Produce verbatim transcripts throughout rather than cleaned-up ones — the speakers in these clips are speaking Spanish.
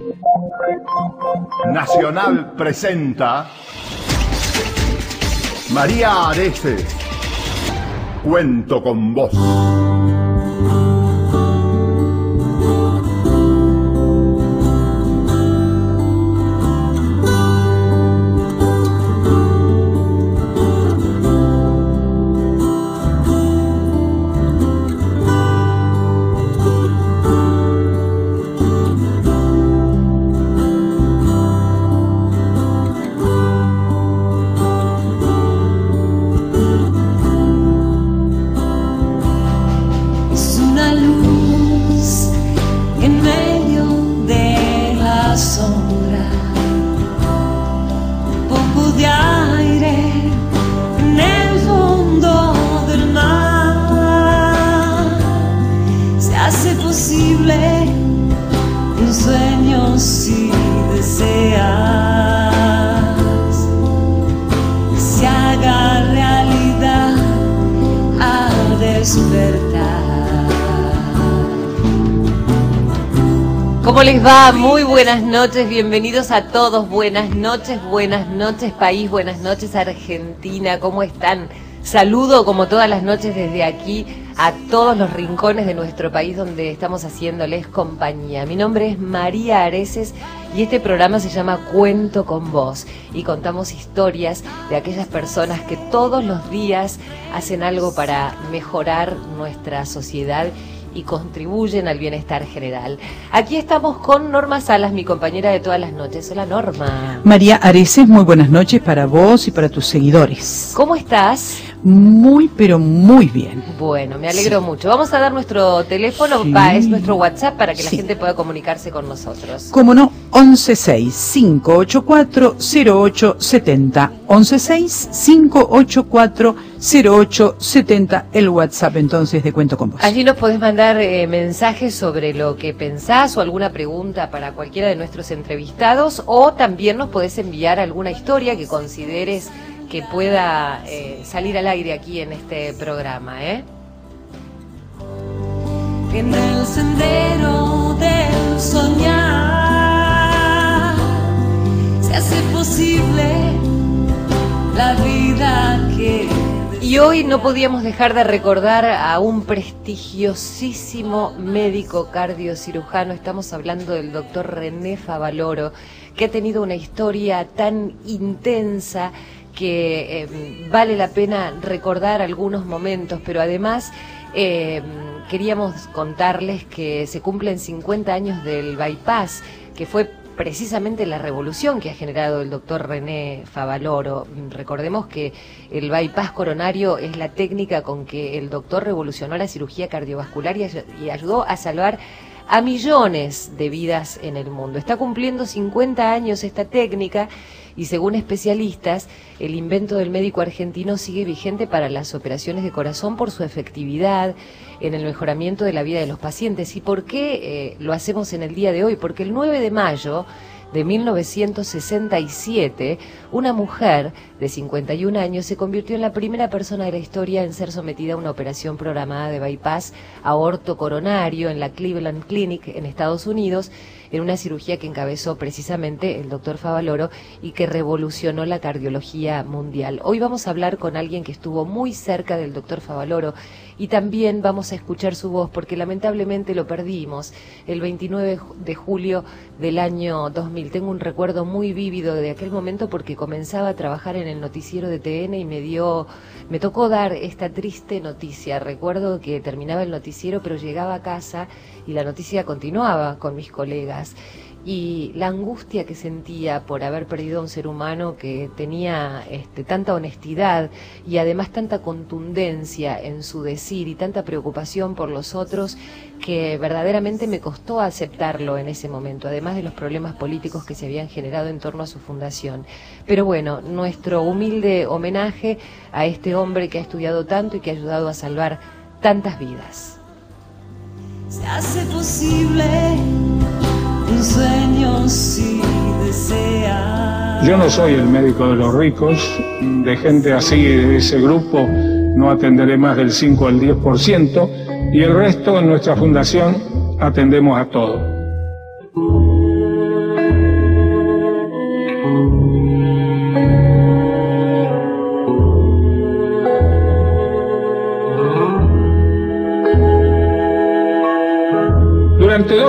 Nacional presenta María Areces, Cuento con Vos. ¿Cómo les va? Muy buenas noches, bienvenidos a todos, buenas noches, buenas noches país, buenas noches Argentina, ¿cómo están? Saludo como todas las noches desde aquí a todos los rincones de nuestro país donde estamos haciéndoles compañía. Mi nombre es María Areces y este programa se llama Cuento con Vos y contamos historias de aquellas personas que todos los días hacen algo para mejorar nuestra sociedad y contribuyen al bienestar general. Aquí estamos con Norma Salas, mi compañera de todas las noches. Hola, Norma. María Areces, muy buenas noches para vos y para tus seguidores. ¿Cómo estás? Muy, pero muy bien. Bueno, me alegro sí. mucho. Vamos a dar nuestro teléfono, sí. va, es nuestro WhatsApp para que sí. la gente pueda comunicarse con nosotros. Cómo no, once seis cinco ocho cuatro cero ocho siete cero. once seis cinco ocho cuatro cero ocho siete cero, el WhatsApp entonces de Cuento con Vos. Allí nos podés mandar eh, mensajes sobre lo que pensás o alguna pregunta para cualquiera de nuestros entrevistados, o también nos podés enviar alguna historia que consideres que pueda eh, salir al aire aquí en este programa, ¿eh? En el sendero del soñar se hace posible la vida que... Y hoy no podíamos dejar de recordar a un prestigiosísimo médico cardiocirujano. Estamos hablando del doctor René Favaloro, que ha tenido una historia tan intensa que eh, vale la pena recordar algunos momentos, pero además eh, queríamos contarles que se cumplen cincuenta años del bypass, que fue precisamente la revolución que ha generado el doctor René Favaloro. Recordemos que el bypass coronario es la técnica con que el doctor revolucionó la cirugía cardiovascular y, y ayudó a salvar a millones de vidas en el mundo. Está cumpliendo cincuenta años esta técnica y según especialistas, el invento del médico argentino sigue vigente para las operaciones de corazón por su efectividad en el mejoramiento de la vida de los pacientes. ¿Y por qué eh, lo hacemos en el día de hoy? Porque el nueve de mayo de mil novecientos sesenta y siete, una mujer de cincuenta y un años se convirtió en la primera persona de la historia en ser sometida a una operación programada de bypass aorto coronario en la Cleveland Clinic en Estados Unidos, en una cirugía que encabezó precisamente el doctor Favaloro y que revolucionó la cardiología mundial. Hoy vamos a hablar con alguien que estuvo muy cerca del doctor Favaloro y también vamos a escuchar su voz porque lamentablemente lo perdimos el veintinueve de julio del año dos mil. Tengo un recuerdo muy vívido de aquel momento porque comenzaba a trabajar en el noticiero de T N y me dio, me tocó dar esta triste noticia. Recuerdo que terminaba el noticiero pero llegaba a casa y la noticia continuaba con mis colegas. Y la angustia que sentía por haber perdido a un ser humano que tenía este, tanta honestidad y además tanta contundencia en su decir y tanta preocupación por los otros, que verdaderamente me costó aceptarlo en ese momento, además de los problemas políticos que se habían generado en torno a su fundación. Pero bueno, nuestro humilde homenaje a este hombre que ha estudiado tanto y que ha ayudado a salvar tantas vidas. Se hace posible un sueño si desea. Yo no soy el médico de los ricos, de gente así, de ese grupo, no atenderé más del cinco al diez por ciento, y el resto en nuestra fundación atendemos a todo.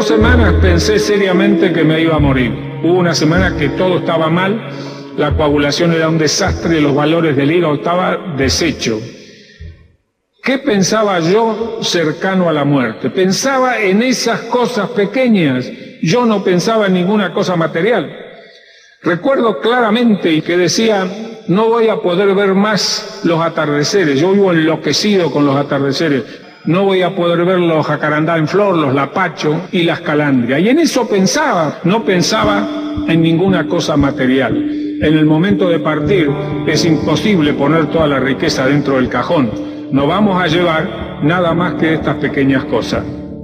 dos semanas pensé seriamente que me iba a morir. Hubo una semana que todo estaba mal, la coagulación era un desastre, los valores del hígado estaba deshecho. ¿Qué pensaba yo cercano a la muerte? Pensaba en esas cosas pequeñas, yo no pensaba en ninguna cosa material. Recuerdo claramente que decía, no voy a poder ver más los atardeceres, yo vivo enloquecido con los atardeceres, no voy a poder ver los jacarandá en flor, los lapacho y las calandrias. Y en eso pensaba, no pensaba en ninguna cosa material. En el momento de partir es imposible poner toda la riqueza dentro del cajón. No vamos a llevar nada más que estas pequeñas cosas.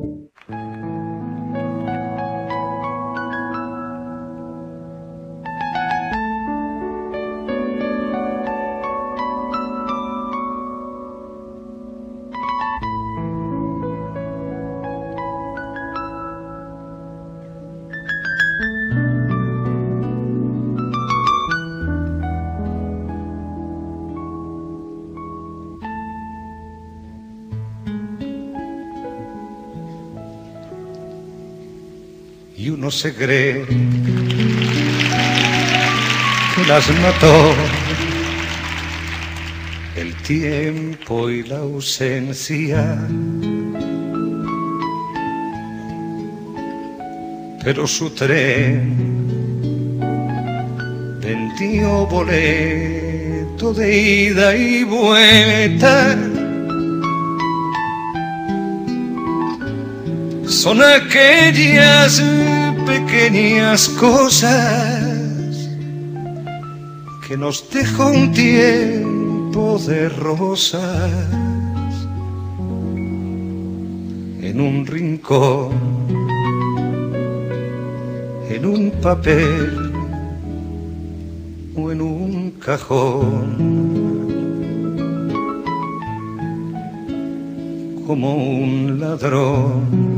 Y uno se cree que las mató el tiempo y la ausencia, pero su tren vendió boleto de ida y vuelta. Son aquellas pequeñas cosas que nos dejó un tiempo de rosas en un rincón, en un papel o en un cajón, como un ladrón.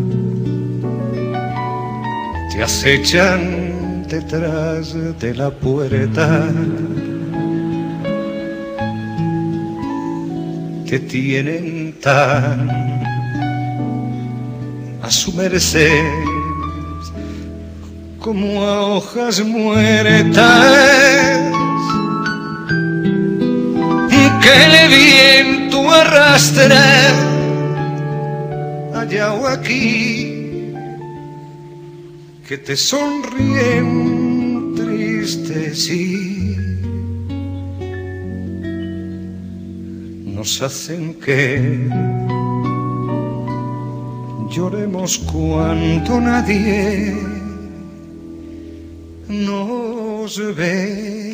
Te acechan detrás de la puerta, te tienen tan a su merced como a hojas muertas que el viento arrastra allá o aquí, que te sonríen tristes y nos hacen que lloremos cuando nadie nos ve.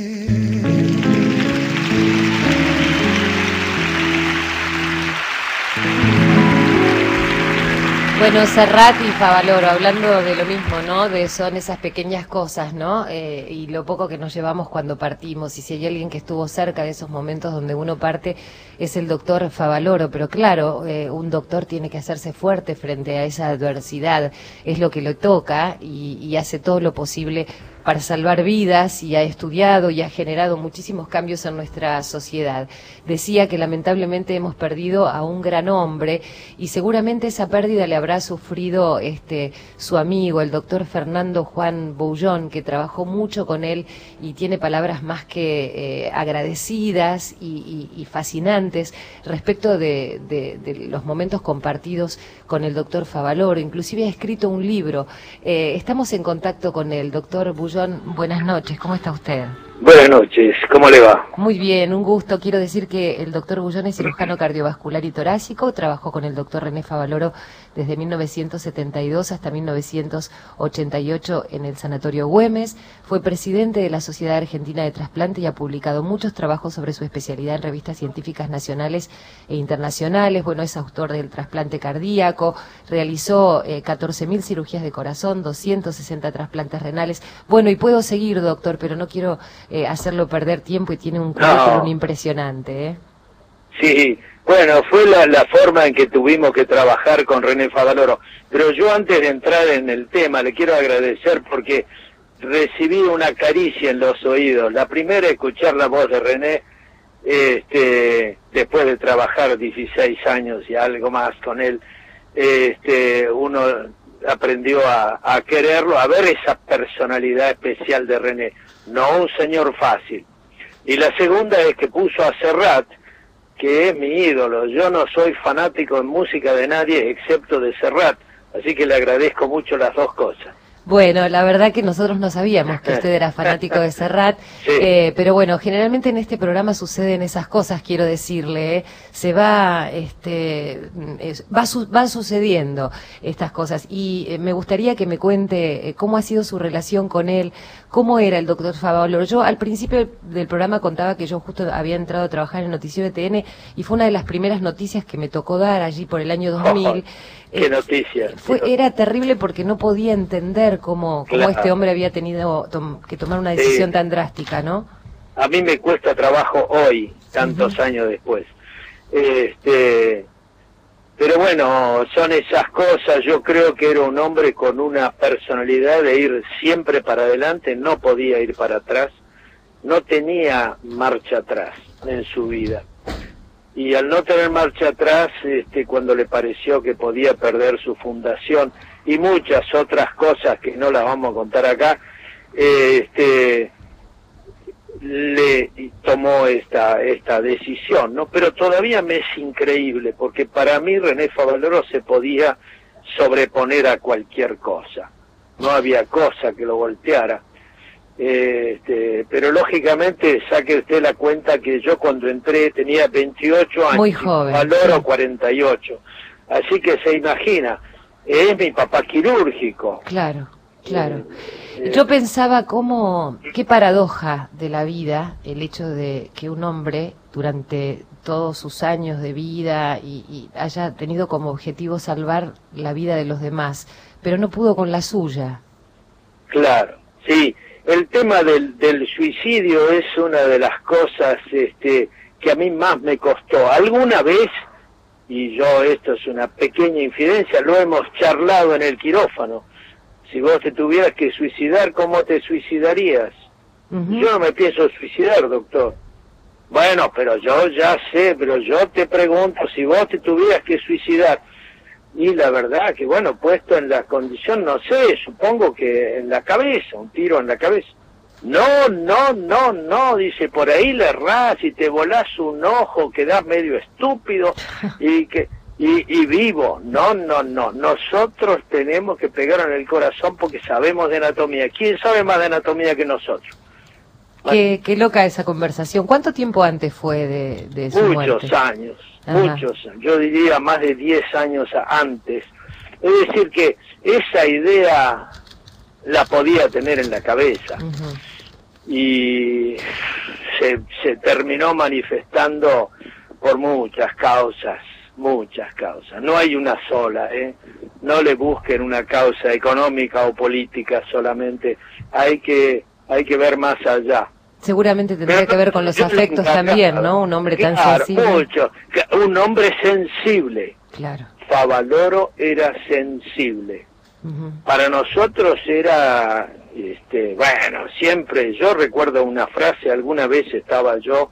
Bueno, Serrat y Favaloro, hablando de lo mismo, ¿no? De son esas pequeñas cosas, ¿no? Eh, y lo poco que nos llevamos cuando partimos. Y si hay alguien que estuvo cerca de esos momentos donde uno parte, es el doctor Favaloro. Pero claro, eh, un doctor tiene que hacerse fuerte frente a esa adversidad. Es lo que le toca y, y hace todo lo posible para salvar vidas, y ha estudiado y ha generado muchísimos cambios en nuestra sociedad. Decía que lamentablemente hemos perdido a un gran hombre, y seguramente esa pérdida le habrá sufrido este su amigo, el doctor Fernando Juan Boullón, que trabajó mucho con él y tiene palabras más que eh, agradecidas y, y, y fascinantes respecto de, de, de los momentos compartidos con el doctor Favaloro. Inclusive ha escrito un libro. Eh, estamos en contacto con el doctor Boullón. Buenas noches, ¿cómo está usted? Buenas noches, ¿cómo le va? Muy bien, un gusto. Quiero decir que el doctor Boullón es cirujano cardiovascular y torácico, trabajó con el doctor René Favaloro desde mil novecientos setenta y dos hasta mil novecientos ochenta y ocho en el Sanatorio Güemes, fue presidente de la Sociedad Argentina de Trasplante y ha publicado muchos trabajos sobre su especialidad en revistas científicas nacionales e internacionales. Bueno, es autor del trasplante cardíaco, realizó eh, catorce mil cirugías de corazón, doscientos sesenta trasplantes renales. Bueno, y puedo seguir, doctor, pero no quiero Eh, hacerlo perder tiempo, y tiene un currículum no. impresionante, ¿eh? Sí, bueno, fue la, la forma en que tuvimos que trabajar con René Favaloro. Pero yo, antes de entrar en el tema, le quiero agradecer porque recibí una caricia en los oídos. La primera, escuchar la voz de René, este, después de trabajar dieciséis años y algo más con él, este, uno aprendió a, a quererlo, a ver esa personalidad especial de René, no un señor fácil. Y la segunda es que puso a Serrat, que es mi ídolo. Yo no soy fanático en música de nadie excepto de Serrat, así que le agradezco mucho las dos cosas. Bueno, la verdad que nosotros no sabíamos que usted era fanático de Serrat, sí. eh, pero bueno, generalmente en este programa suceden esas cosas, quiero decirle, ¿eh? se va, este, es, va, su, van sucediendo estas cosas, y eh, me gustaría que me cuente eh, cómo ha sido su relación con él, cómo era el doctor Favaloro. Yo al principio del programa contaba que yo justo había entrado a trabajar en el noticiero de T N, y fue una de las primeras noticias que me tocó dar allí por el año dos mil. Oh. Qué noticia. Fue, era terrible porque no podía entender cómo, cómo claro. este hombre había tenido tom, que tomar una decisión sí. tan drástica, ¿no? A mí me cuesta trabajo hoy, tantos uh-huh. años después. Este, pero bueno, son esas cosas. Yo creo que era un hombre con una personalidad de ir siempre para adelante, no podía ir para atrás, no tenía marcha atrás en su vida. Y al no tener marcha atrás, este, cuando le pareció que podía perder su fundación y muchas otras cosas que no las vamos a contar acá, eh, este, le tomó esta esta decisión, ¿no? Pero todavía me es increíble, porque para mí René Favaloro se podía sobreponer a cualquier cosa, no había cosa que lo volteara. Este, pero lógicamente saque usted la cuenta que yo cuando entré tenía veintiocho años, muy joven, valoro sí. cuarenta y ocho, así que se imagina, es mi papá quirúrgico. Claro, claro. Eh, yo pensaba cómo, qué paradoja de la vida el hecho de que un hombre durante todos sus años de vida y, y haya tenido como objetivo salvar la vida de los demás, pero no pudo con la suya. Claro, sí. El tema del, del suicidio es una de las cosas este, que a mí más me costó. Alguna vez, y yo esto es una pequeña infidencia, lo hemos charlado en el quirófano. Si vos te tuvieras que suicidar, ¿cómo te suicidarías? Uh-huh. Yo no me pienso suicidar, doctor. Bueno, pero yo ya sé, pero yo te pregunto, si vos te tuvieras que suicidar, y la verdad que bueno, puesto en la condición, no sé, supongo que en la cabeza, un tiro en la cabeza. No, no, no, no, dice, por ahí le errás y te volás un ojo, quedás medio estúpido y que y, y vivo. No, no, no, nosotros tenemos que pegar en el corazón porque sabemos de anatomía. ¿Quién sabe más de anatomía que nosotros? Qué, qué loca esa conversación. ¿Cuánto tiempo antes fue de, de su muerte? Muchos años. Ajá. Muchos, yo diría más de diez años antes. Es decir que esa idea la podía tener en la cabeza. Uh-huh. Y se, se terminó manifestando por muchas causas, muchas causas. No hay una sola, ¿eh? No le busquen una causa económica o política solamente. Hay que, hay que ver más allá. Seguramente tendría que ver con los afectos también, ¿no? Un hombre tan claro, sensible. Mucho. Un hombre sensible. Claro. Favaloro era sensible. Uh-huh. Para nosotros era, este, bueno, siempre, yo recuerdo una frase, alguna vez estaba yo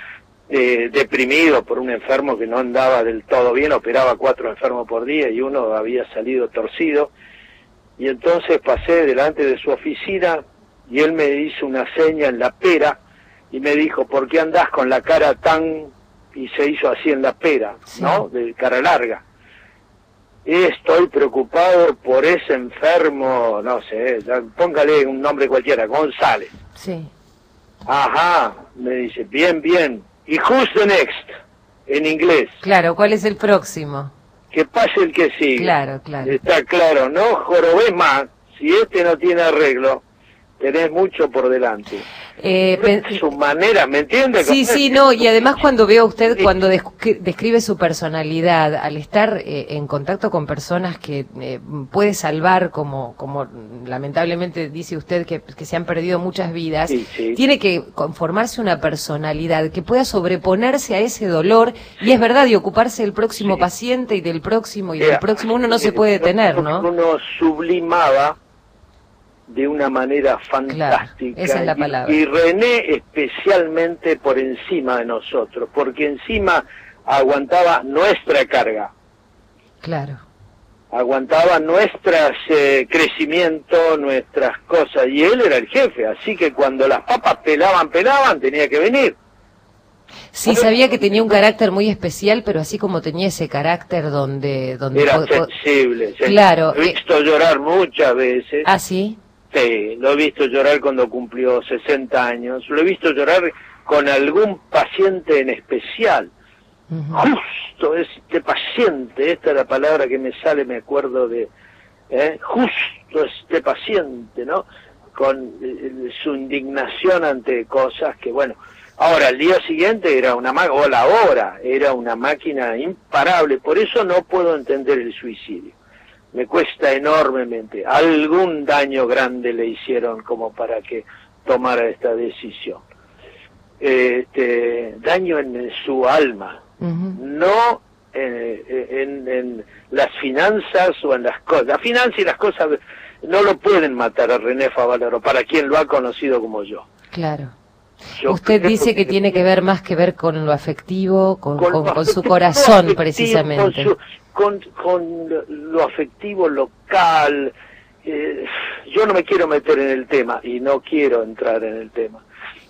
eh, deprimido por un enfermo que no andaba del todo bien, operaba cuatro enfermos por día y uno había salido torcido, y entonces pasé delante de su oficina y él me hizo una seña en la pera y me dijo, ¿por qué andás con la cara tan...? Y se hizo así en la pera, sí. ¿no? De cara larga. Estoy preocupado por ese enfermo, no sé, póngale un nombre cualquiera, González. Sí. Ajá, me dice, bien, bien. ¿Y who's the next? En inglés. Claro, ¿cuál es el próximo? Que pase el que sigue. Claro, claro. Está claro, no jorobes más. Si este no tiene arreglo, tenés mucho por delante. Eh, es su manera, ¿me entiende? Sí, sí, no, y además cuando veo a usted, cuando descri describe su personalidad, al estar eh, en contacto con personas que eh, puede salvar, como como lamentablemente dice usted, que, que se han perdido muchas vidas, sí, sí. Tiene que conformarse una personalidad que pueda sobreponerse a ese dolor, y es verdad, y ocuparse del próximo sí. paciente y del próximo y del próximo, uno no se puede detener, ¿no? Uno sublimaba de una manera fantástica. Claro, esa es la palabra. Y, y René especialmente por encima de nosotros, porque encima aguantaba nuestra carga. Claro. aguantaba nuestras eh, crecimiento, nuestras cosas, y él era el jefe, así que cuando las papas pelaban, pelaban, tenía que venir. Sí, sabía que tenía un carácter muy especial, pero así como tenía ese carácter donde... donde Era po- sensible. sensible. Claro. Lo he visto eh... llorar muchas veces. ¿Ah, sí? Sí, lo he visto llorar cuando cumplió sesenta años, lo he visto llorar con algún paciente en especial. Uh-huh. Justo este paciente, esta es la palabra que me sale, me acuerdo de... ¿eh? Justo este paciente, ¿no? Con eh, su indignación ante cosas que, bueno... Ahora, el día siguiente era una máquina, o la hora, era una máquina imparable, por eso no puedo entender el suicidio. Me cuesta enormemente. Algún daño grande le hicieron como para que tomara esta decisión. Este, daño en su alma, uh-huh. no en, en, en las finanzas o en las cosas. La finanza y las cosas no lo pueden matar a René Favaloro, para quien lo ha conocido como yo. Claro. Yo Usted dice que, que tiene que ver más que ver con lo afectivo, con, con, con, con su corazón, afectivo, precisamente. Con, su, con, con lo afectivo local. Eh, yo no me quiero meter en el tema, y no quiero entrar en el tema,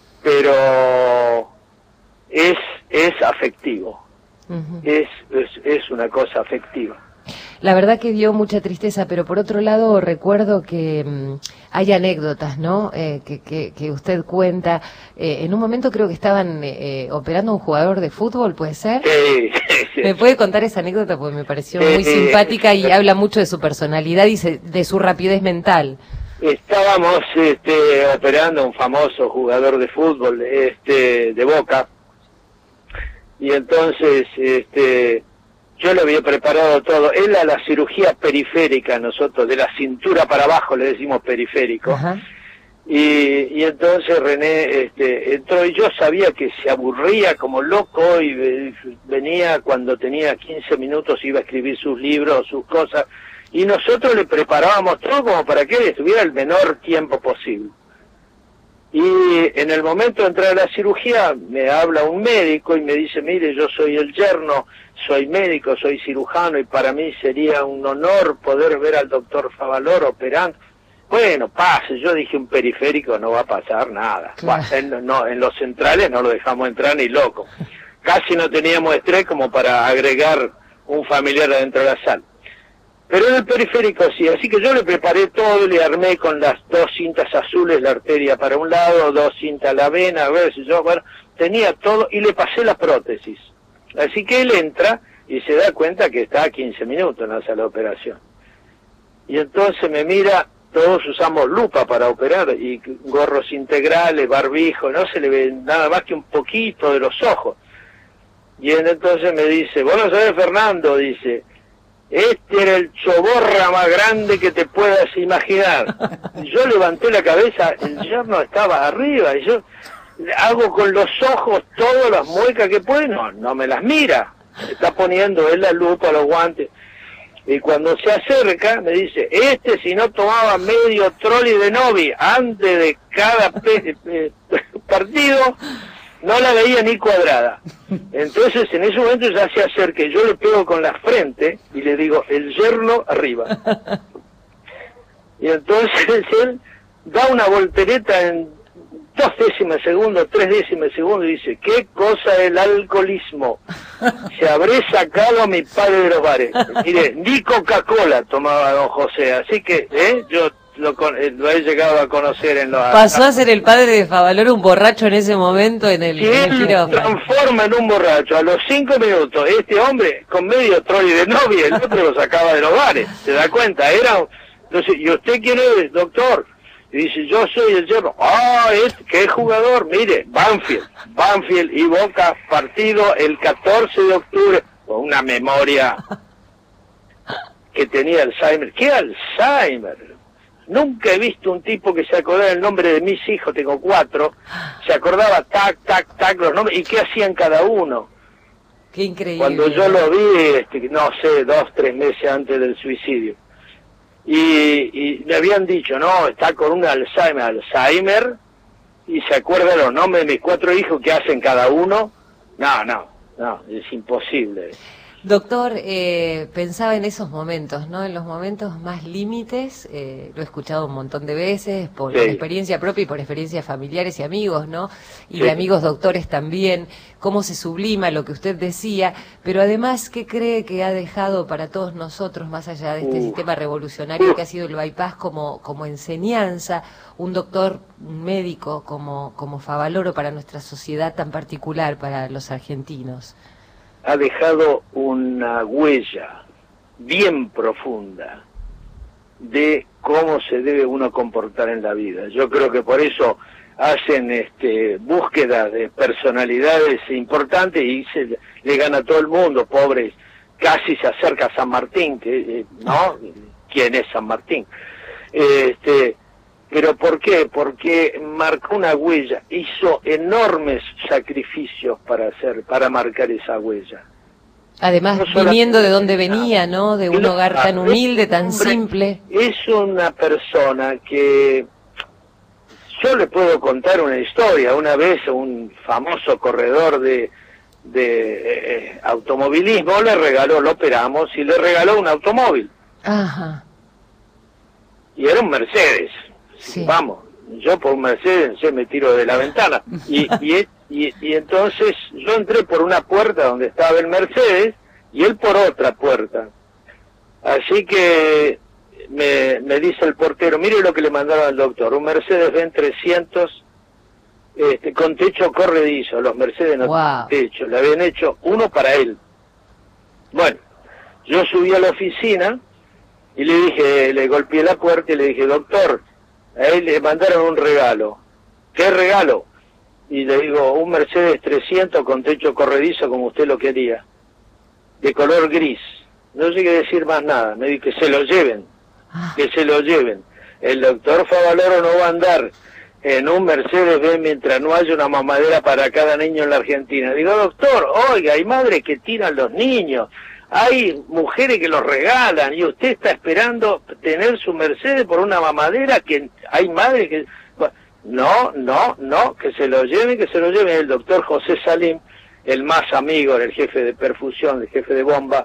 pero es, es afectivo. Uh-huh. es, es, es una cosa afectiva. La verdad que dio mucha tristeza, pero por otro lado recuerdo que mmm, hay anécdotas, ¿no? Eh, que, que, que usted cuenta. Eh, en un momento creo que estaban eh, operando a un jugador de fútbol, ¿puede ser? Sí, sí. ¿Me puede contar esa anécdota? Porque me pareció muy sí, simpática y habla mucho de su personalidad y se, de su rapidez mental. Estábamos este, operando a un famoso jugador de fútbol este, de Boca, y entonces... este yo le había preparado todo. Él a la cirugía periférica, nosotros, de la cintura para abajo le decimos periférico. Uh-huh. Y, y entonces René este, entró, y yo sabía que se aburría como loco, y venía cuando tenía quince minutos, iba a escribir sus libros, sus cosas, y nosotros le preparábamos todo como para que él estuviera el menor tiempo posible. Y en el momento de entrar a la cirugía me habla un médico y me dice, mire, yo soy el yerno, soy médico, soy cirujano, y para mí sería un honor poder ver al doctor Favaloro operando. Bueno, pase. Yo dije, un periférico no va a pasar nada. Claro. En, no, en los centrales no lo dejamos entrar ni loco. Casi no teníamos estrés como para agregar un familiar adentro de la sala. Pero en el periférico sí, así que yo le preparé todo, le armé con las dos cintas azules la arteria para un lado, dos cintas la vena, a ver si yo, bueno, tenía todo, y le pasé la prótesis. Así que él entra y se da cuenta que está a quince minutos en la sala de operación. Y entonces me mira, todos usamos lupa para operar, y gorros integrales, barbijo, no se le ve nada más que un poquito de los ojos. Y él entonces me dice, vos no sabés, Fernando, dice, este era el choborra más grande que te puedas imaginar. Y yo levanté la cabeza, el yerno estaba arriba, y yo hago con los ojos todas las muecas que puede, no, no me las mira. Está poniendo él la lupa, los guantes. Y cuando se acerca, me dice, este si no tomaba medio troli de Novi antes de cada pe eh, partido, no la veía ni cuadrada. Entonces en ese momento ya se acerca, yo le pego con la frente y le digo, el yerno arriba. Y entonces él da una voltereta en dos décimas de segundo, tres décimas de segundo, y dice, ¿qué cosa el alcoholismo? Se habré sacado a mi padre de los bares. Mire, ni Coca-Cola tomaba don José, así que ¿eh? yo lo, lo he llegado a conocer en los... Pasó a ser el padre de Favaloro un borracho en ese momento en el, si en el él transforma en un borracho a los cinco minutos, este hombre con medio troli de novia, el otro lo sacaba de los bares, ¿se da cuenta? Era... Entonces, ¿y usted quién es, doctor? Y dice, yo soy el yerno. Ah, es, ¿qué jugador? Mire, Banfield. Banfield y Boca, partido el catorce de octubre. Con una memoria que tenía Alzheimer. ¿Qué Alzheimer? Nunca he visto un tipo que se acordara el nombre de mis hijos, tengo cuatro. Se acordaba tac, tac, tac, los nombres. ¿Y qué hacían cada uno? Qué increíble. Cuando yo lo vi, este, no sé, dos, tres meses antes del suicidio. Y, y le habían dicho, no, está con un Alzheimer, Alzheimer, y se acuerda los nombres de mis cuatro hijos que hacen cada uno. No, no, no, es imposible. Doctor, eh, pensaba en esos momentos, ¿no? En los momentos más límites, eh, lo he escuchado un montón de veces, por Sí. experiencia propia y por experiencias familiares y amigos, ¿no? Y Sí. de amigos doctores también, cómo se sublima lo que usted decía, pero además, ¿qué cree que ha dejado para todos nosotros, más allá de este Uh. sistema revolucionario que ha sido el bypass como, como enseñanza, un doctor, un médico como, como Favaloro para nuestra sociedad tan particular, para los argentinos? Ha dejado una huella bien profunda de cómo se debe uno comportar en la vida. Yo creo que por eso hacen este, búsqueda de personalidades importantes y se le gana a todo el mundo, pobres. Casi se acerca a San Martín, que, ¿no? ¿Quién es San Martín? Este, pero ¿por qué? Porque marcó una huella, hizo enormes sacrificios para hacer, para marcar esa huella. Además, No solamente- viniendo de donde venía, ¿no? De un Claro, hogar tan es humilde, un tan hombre- simple. Es una persona que yo le puedo contar una historia. Una vez un famoso corredor de, de eh, automovilismo le regaló, lo operamos y le regaló un automóvil. Ajá, Y era un Mercedes. sí. Vamos, yo por un Mercedes se me tiro de la ventana. Y, y, y, y entonces yo entré por una puerta donde estaba el Mercedes y él por otra puerta. Así que me, me dice el portero, mire lo que le mandaron al doctor, un Mercedes-Benz trescientos este, con techo corredizo. Los Mercedes no Wow. tienen techo, le habían hecho uno para él. Bueno, yo subí a la oficina y le dije, le golpeé la puerta y le dije, doctor, a él le mandaron un regalo. ¿Qué regalo? Y le digo, un Mercedes trescientos con techo corredizo como usted lo quería, de color gris. No llegué a decir más nada, me dije que se lo lleven, Ah, que se lo lleven. El doctor Favaloro no va a andar en un Mercedes-Benz mientras no haya una mamadera para cada niño en la Argentina. Digo, doctor, oiga, hay madres que tiran los niños, hay mujeres que los regalan y usted está esperando tener su Mercedes por una mamadera que hay madres que... No, no, no, que se lo lleven, que se lo lleven. El doctor José Salim, el más amigo, el jefe de perfusión, el jefe de bomba,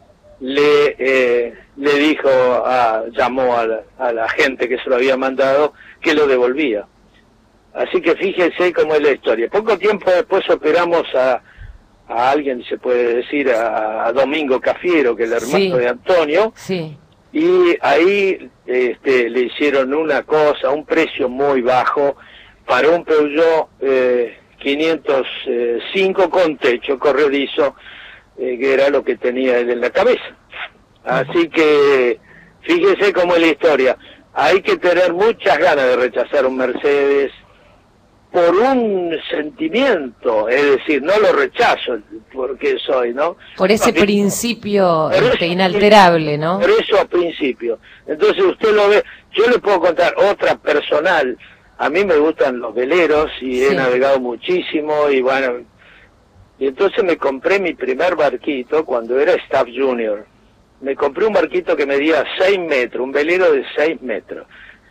le eh, le dijo, a, llamó a la, a la gente que se lo había mandado, que lo devolvía. Así que fíjense cómo es la historia. Poco tiempo después operamos a, a alguien, se puede decir, a, a Domingo Cafiero, que es el hermano Sí. de Antonio, sí. y ahí este, le hicieron una cosa, un precio muy bajo, para un Peugeot eh, quinientos cinco con techo corredizo, eh, que era lo que tenía él en la cabeza. Así que fíjese cómo es la historia. Hay que tener muchas ganas de rechazar un Mercedes por un sentimiento, es decir, no lo rechazo porque soy, ¿no? Por ese Porque- principio Pero este, es- inalterable, ¿no? Por eso al principio. Entonces usted lo ve, yo le puedo contar otra personal. A mí me gustan los veleros y Sí. he navegado muchísimo y bueno, y entonces me compré mi primer barquito cuando era Staff Junior. Me compré un barquito que medía seis metros, un velero de seis metros.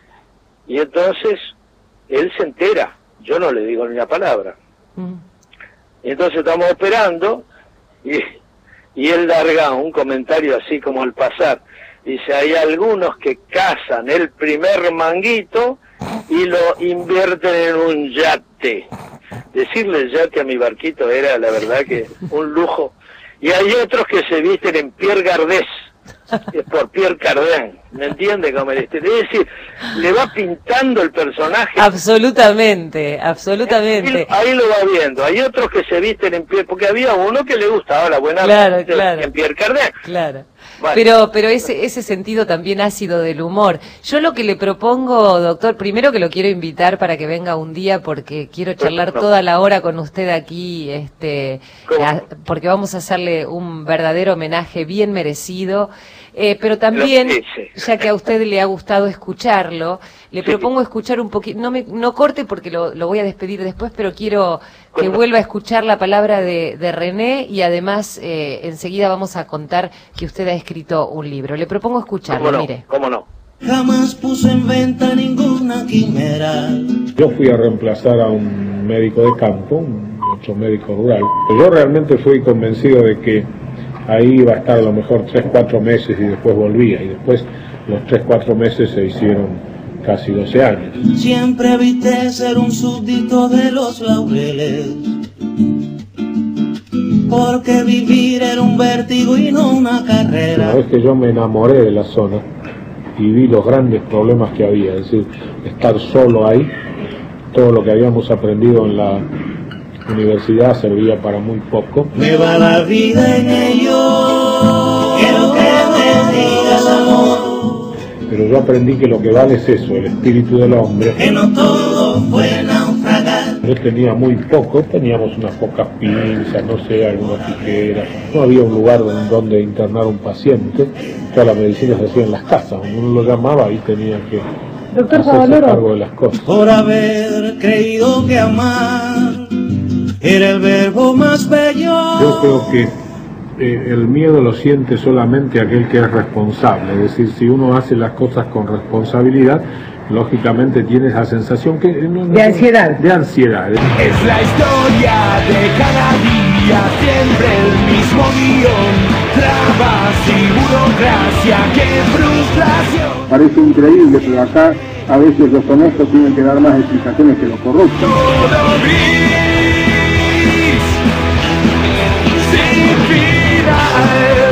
Y entonces él se entera, yo no le digo ni una palabra. Mm. Y entonces estamos esperando y, y él larga un comentario así como al pasar. Dice, hay algunos que cazan el primer manguito y lo invierten en un yate. Decirle yate a mi barquito era la verdad que un lujo. Y hay otros que se visten en Pierre Gardés, es por Pierre Cardin, ¿me entiende? Como el estilo. Es decir, le va pintando el personaje. Absolutamente, absolutamente. Ahí, ahí lo va viendo. Hay otros que se visten en Pierre, porque había uno que le gustaba la buena Claro, gente claro. en Pierre Cardin. Claro. Bueno. Pero, pero ese, ese sentido también ácido del humor. Yo lo que le propongo, doctor, primero que lo quiero invitar para que venga un día porque quiero charlar No. toda la hora con usted aquí, este, ¿Cómo? a- porque vamos a hacerle un verdadero homenaje bien merecido. Eh, pero también, Lo- sí, sí. ya que a usted le ha gustado escucharlo, le Sí. propongo escuchar un poquito, no me, no corte porque lo, lo voy a despedir después, pero quiero que ¿Cómo? vuelva a escuchar la palabra de, de René y además eh, enseguida vamos a contar que usted ha escrito un libro. Le propongo escucharlo, ¿Cómo no? mire. ¿Cómo no? Jamás puse en venta ninguna quimera. Yo fui a reemplazar a un médico de campo, un- otro médico rural. Yo realmente fui convencido de que ahí iba a estar a lo mejor tres, cuatro meses y después volvía, y después los tres, cuatro meses se hicieron casi doce años. Siempre evité ser un súbdito de los laureles, porque vivir era un vértigo y no una carrera. Una vez que yo me enamoré de la zona y vi los grandes problemas que había, es decir, estar solo ahí, todo lo que habíamos aprendido en la universidad servía para muy poco. Me va la vida en ello, quiero que me digas amor. Pero yo aprendí que lo que vale es eso, el espíritu del hombre. Que no todo fue naufragar. Yo tenía muy poco, teníamos unas pocas pinzas, no sé, algunas tijeras. No había un lugar donde internar un paciente. Toda la medicina se hacía en las casas. Uno lo llamaba y tenía que Doctor hacerse Favaloro, cargo de las cosas. Por haber creído que amar era el verbo más bello. Yo creo que eh, el miedo lo siente solamente aquel que es responsable. Es decir, si uno hace las cosas con responsabilidad, lógicamente tiene esa sensación que... No, no, de ansiedad. De ansiedad. Es la historia de cada día, siempre el mismo guión, trabas y burocracia, qué frustración. Parece increíble, pero acá a veces los honestos tienen que dar más explicaciones que los corruptos. Todo gris, sin final,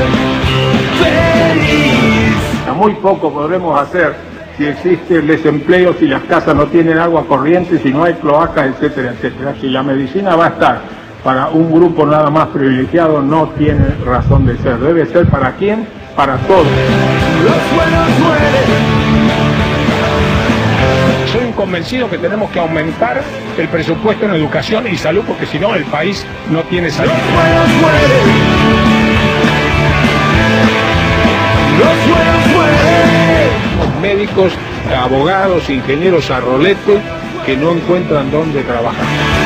feliz. A muy poco podremos hacer si existe el desempleo, si las casas no tienen agua corriente, si no hay cloacas, etcétera, etcétera. Si la medicina va a estar para un grupo nada más privilegiado, no tiene razón de ser. Debe ser para quién, para todos. Los buenos mueren. Soy un convencido que tenemos que aumentar el presupuesto en educación y salud, porque si no el país no tiene salud. Los buenos mueren. Los buenos mueren. Médicos, abogados, ingenieros a rolete que no encuentran dónde trabajar.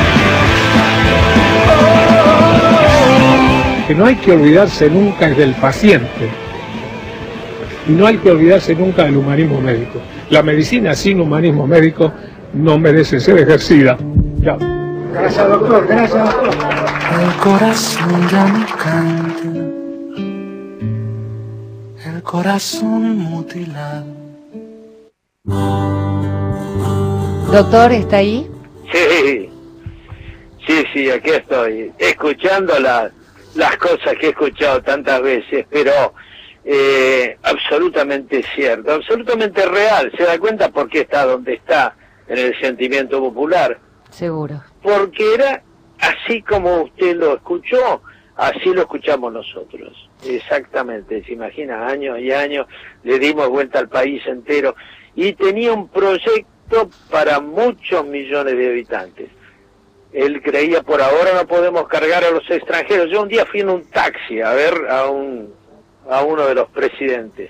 Que no hay que olvidarse nunca es del paciente. Y no hay que olvidarse nunca del humanismo médico. La medicina sin humanismo médico no merece ser ejercida. Ya. Gracias, doctor. Gracias, doctor. El corazón ya no canta, el corazón mutilado. Doctor, ¿está ahí? Sí, sí, sí, aquí estoy, escuchando la, las cosas que he escuchado tantas veces, pero eh, absolutamente cierto, absolutamente real. ¿Se da cuenta por qué está donde está en el sentimiento popular? Seguro. Porque era así como usted lo escuchó, así lo escuchamos nosotros. Exactamente, se imagina, años y años le dimos vuelta al país entero y tenía un proyecto para muchos millones de habitantes. Él creía, por ahora no podemos cargar a los extranjeros. Yo un día fui en un taxi a ver a un a uno de los presidentes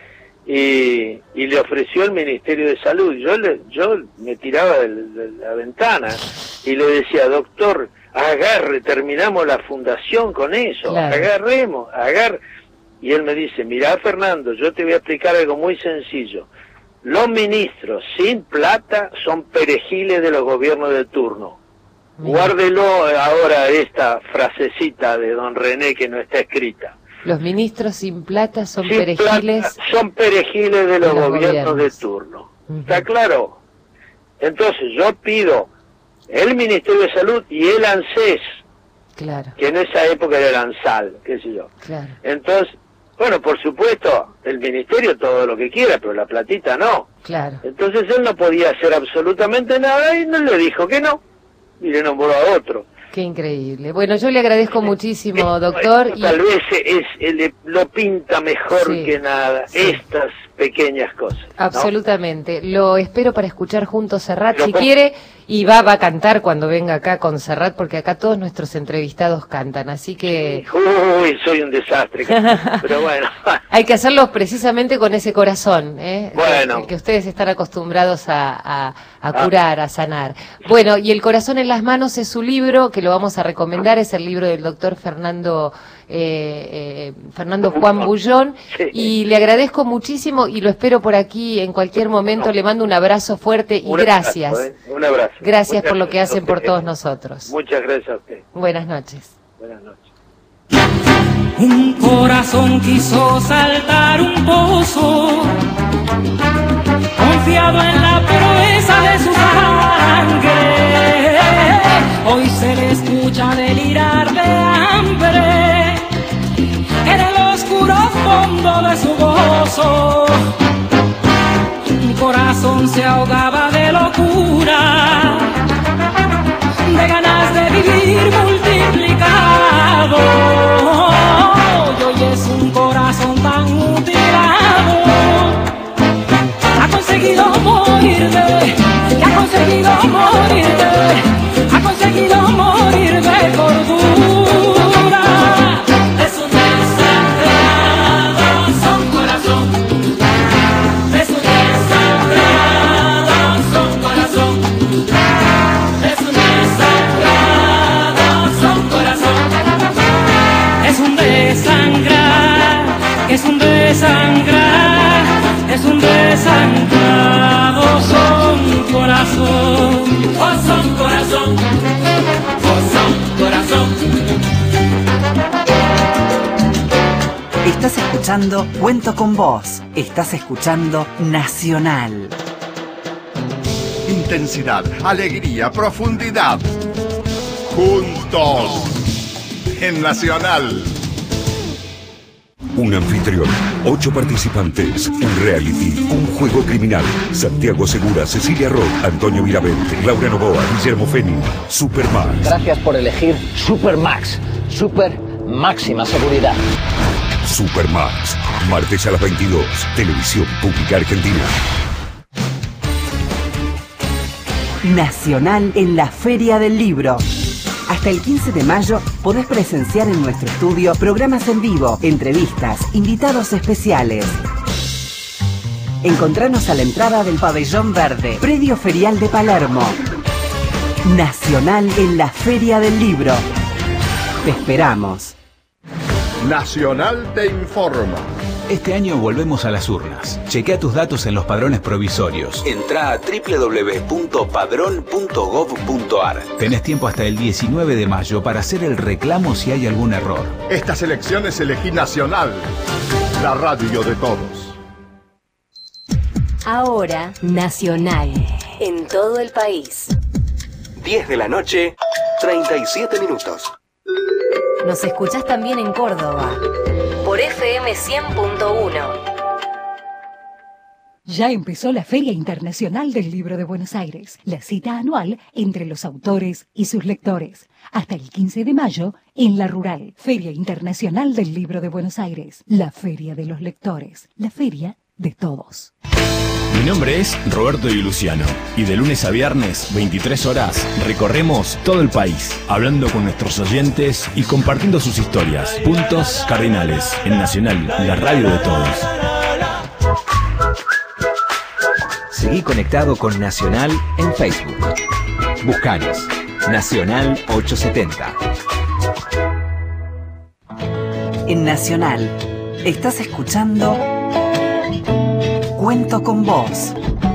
y, y le ofreció el Ministerio de Salud. Yo le, yo me tiraba de, de la ventana y le decía, doctor, agarre, terminamos la fundación con eso, claro. agarremos, agarre. Y él me dice, mirá Fernando, yo te voy a explicar algo muy sencillo. Los ministros sin plata son perejiles de los gobiernos de turno. Mira. Guárdelo ahora esta frasecita de don René que no está escrita. Los ministros sin plata son sin perejiles... Plata, son perejiles de los, de los gobiernos, gobiernos de turno. Uh-huh. ¿Está claro? Entonces yo pido el Ministerio de Salud y el ANSES, claro. que en esa época era el ANSAL, qué sé yo. Claro. Entonces, bueno, por supuesto, el Ministerio todo lo que quiera, pero la platita no. Claro. Entonces él no podía hacer absolutamente nada y no le dijo que no, y le nombró a otro. Qué increíble. Bueno, yo le agradezco muchísimo, doctor. Y... Tal vez es, es, lo pinta mejor sí, que nada, sí. estas pequeñas cosas, ¿no? Absolutamente. Lo espero para escuchar juntos Serrat, si quiere, y va, va a cantar cuando venga acá con Serrat, porque acá todos nuestros entrevistados cantan, así que... Uy, soy un desastre, pero bueno. Hay que hacerlo precisamente con ese corazón, ¿eh? Bueno. El que ustedes están acostumbrados a, a, a curar, ah. a sanar. Bueno, y El corazón en las manos es su libro, que lo vamos a recomendar, es el libro del doctor Fernando... Eh, eh, Fernando Juan Bullón, sí. Y le agradezco muchísimo y lo espero por aquí en cualquier momento. Le mando un abrazo fuerte y un gracias. Abrazo, ¿eh? Un abrazo. Gracias Muchas por lo que hacen por usted. todos nosotros. Muchas gracias a usted. Buenas noches. Buenas noches. Un corazón quiso saltar un pozo, confiado en la proeza de su sangre. Hoy se le escucha delirar de hambre en el oscuro fondo de su gozo. Mi corazón se ahogaba de locura, de ganas de vivir multiplicado. Y hoy es un corazón tan mutilado, ha conseguido morir de, ha conseguido morir de, ha conseguido morir de cordura. Es un desangrado, son corazón. Es un desangrado, son corazón. Es un desangrado, son corazón. Es un desangrar, es un desangrar, es un desangrado, son corazón. Oh, son corazón, oh, son corazón. Estás escuchando Cuento con Vos. Estás escuchando Nacional. Intensidad, alegría, profundidad. Juntos en Nacional. Un anfitrión, ocho participantes, un reality, un juego criminal. Santiago Segura, Cecilia Roth, Antonio Miravente, Laura Novoa, Guillermo Feni, Supermax. Gracias por elegir Supermax. Super máxima seguridad. Supermax, martes a las veintidós, Televisión Pública Argentina. Nacional en la Feria del Libro. Hasta el quince de mayo podés presenciar en nuestro estudio programas en vivo, entrevistas, invitados especiales. Encontranos a la entrada del Pabellón Verde, Predio Ferial de Palermo. Nacional en la Feria del Libro. Te esperamos. Nacional te informa. Este año volvemos a las urnas. Chequea tus datos en los padrones provisorios. Entrá a doble u doble u doble u punto padrón punto gov punto ar. Tenés tiempo hasta el diecinueve de mayo para hacer el reclamo si hay algún error. Estas elecciones elegí Nacional, la radio de todos. Ahora, Nacional, en todo el país. diez de la noche, treinta y siete minutos. Nos escuchás también en Córdoba, por F M cien punto uno. Ya empezó la Feria Internacional del Libro de Buenos Aires, la cita anual entre los autores y sus lectores. Hasta el quince de mayo, en La Rural, Feria Internacional del Libro de Buenos Aires, la Feria de los Lectores, la feria de todos. Mi nombre es Roberto Di Luciano y de lunes a viernes, veintitrés horas, recorremos todo el país, hablando con nuestros oyentes y compartiendo sus historias. Puntos Cardinales, en Nacional, la radio de todos. Seguí conectado con Nacional en Facebook. Buscanos, Nacional ochocientos setenta. En Nacional, estás escuchando Cuento con Vos.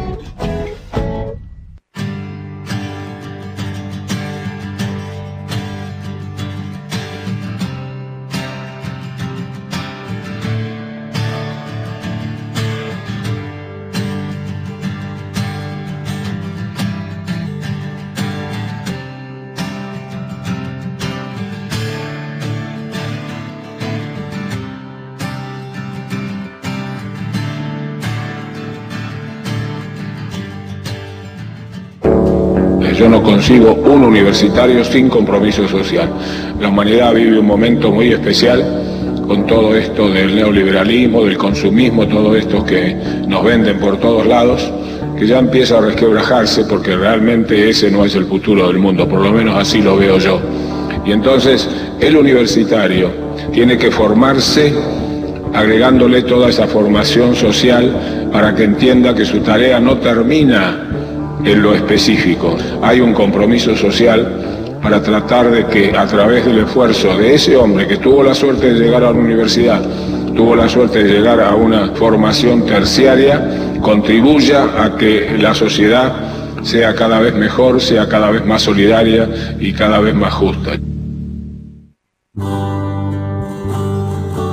Yo no consigo un universitario sin compromiso social. La humanidad vive un momento muy especial con todo esto del neoliberalismo, del consumismo, todo esto que nos venden por todos lados, que ya empieza a resquebrajarse porque realmente ese no es el futuro del mundo, por lo menos así lo veo yo. Y entonces el universitario tiene que formarse agregándole toda esa formación social para que entienda que su tarea no termina en lo específico. Hay un compromiso social para tratar de que a través del esfuerzo de ese hombre que tuvo la suerte de llegar a la universidad, tuvo la suerte de llegar a una formación terciaria, contribuya a que la sociedad sea cada vez mejor, sea cada vez más solidaria y cada vez más justa.